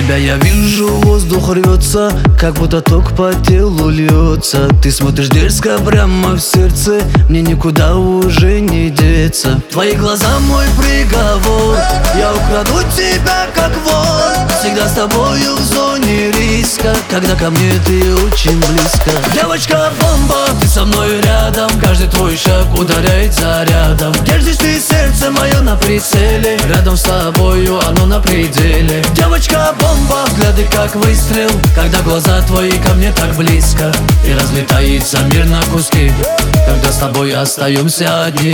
тебя я вижу, воздух рвется, как будто ток по телу льется. Ты смотришь дерзко прямо в сердце, мне никуда уже не деться. Твои глаза мой приговор, я украду тебя как вор. Всегда с тобою в зоне риска, когда ко мне ты очень близко. Девочка-бомба, ты со мной рядом, каждый твой шаг ударяет зарядом. Держишь ты сердце мое на прицеле, рядом с тобою оно на пределе. Девочка-бомба, взгляды как выстрел, когда глаза твои ко мне так близко. И разлетается мир на куски, когда с тобой остаемся одни.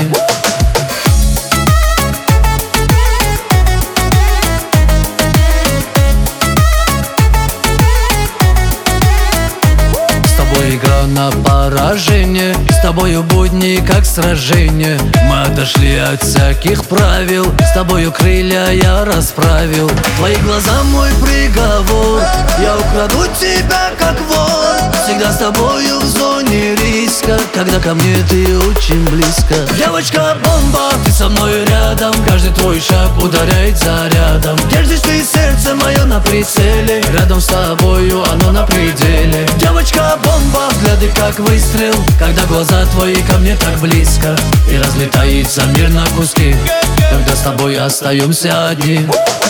Игра на поражение, с тобою будни как сражение. Мы отошли от всяких правил, с тобою крылья я расправил. Твои глаза мой приговор, я украду тебя как вор. Всегда с тобою в зоне риска, когда ко мне ты очень близко. Девочка-бомба, ты со мной рядом, каждый твой шаг ударяет зарядом. Держишь ты сердце мое на прицеле, рядом с тобою оно на пределе. Девочка-бомба, взгляды как выстрел, когда глаза твои ко мне так близко. И разлетается мир на куски, когда с тобой остаемся одни.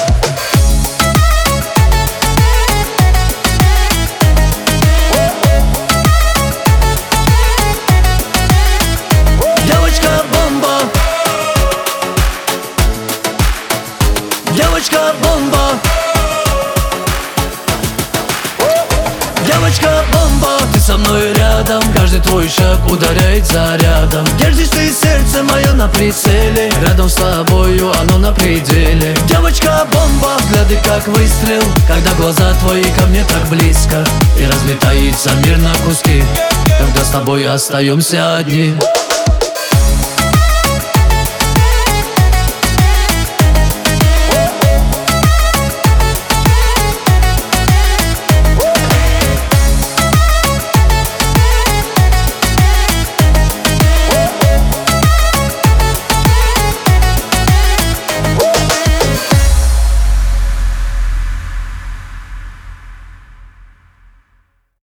Девочка-бомба, девочка-бомба, девочка-бомба, ты со мной рядом, каждый твой шаг ударяет зарядом. Держишь ты сердце мое на прицеле, рядом с тобою оно на пределе. Девочка-бомба, взгляды как выстрел, когда глаза твои ко мне так близко. И разлетается мир на куски, когда с тобой остаемся одни.